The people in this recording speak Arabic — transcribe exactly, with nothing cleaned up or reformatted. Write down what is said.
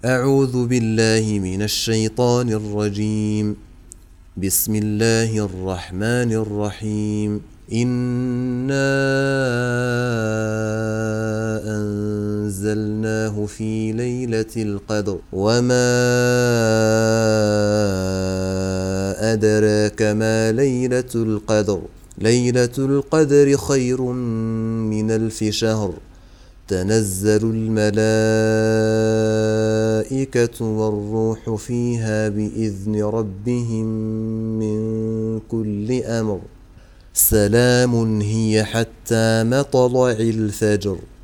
أعوذ بالله من الشيطان الرجيم. بسم الله الرحمن الرحيم. إنا أنزلناه في ليلة القدر وما أدراك ما ليلة القدر ليلة القدر خير من ألف شهر. تنزل الملائكة والروح فيها بإذن ربهم من كل أمر. سلام هي حتى مطلع الفجر.